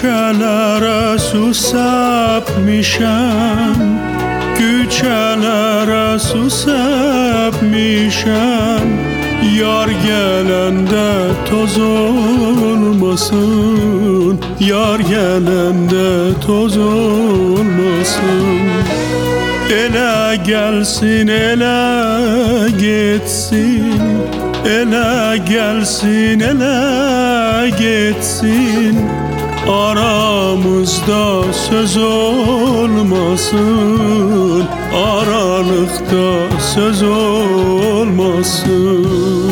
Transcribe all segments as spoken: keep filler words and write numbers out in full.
Küçelere su sepmişem, küçelere su sepmişem. Yar gelende toz olmasın, yar gelende toz olmasın. Ele gelsin, ele gitsin, ele gelsin, ele gitsin. Aramızda söz olmasın, aralıkta söz olmasın.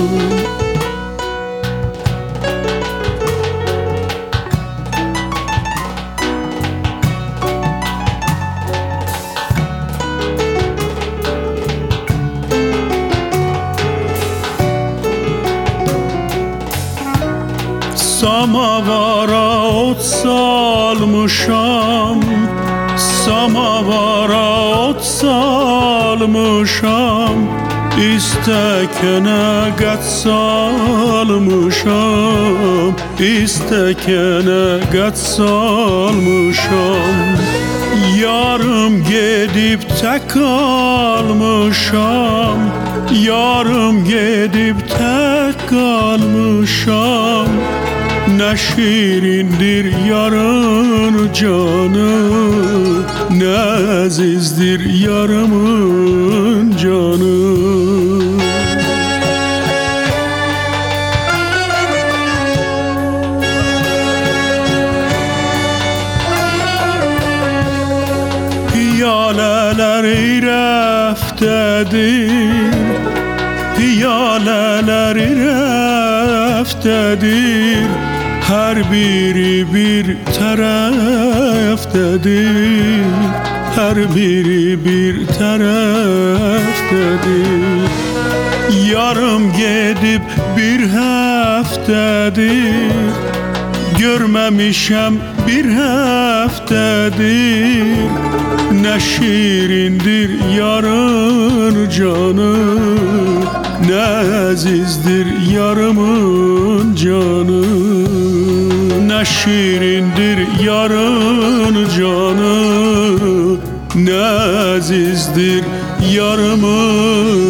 Samavara ot salmışam, samavara ot salmışam. İstekene gat salmışam, istekene gat salmışam. Yarım gidip tek kalmışam, yarım gidip tek kalmışam. Ne şirindir yarın canı, ne azizdir yarımın canı. Piyaleler ireftedir, piyaleler ireftedir. Her biri bir taraftadır, her biri bir taraftadır. Yarım gidip bir haftadır, görmemişem bir haftadır. Ne şirindir yarın canı, ne azizdir yarımın canı. Ne şirindir yarın canı, ne azizdir yarımın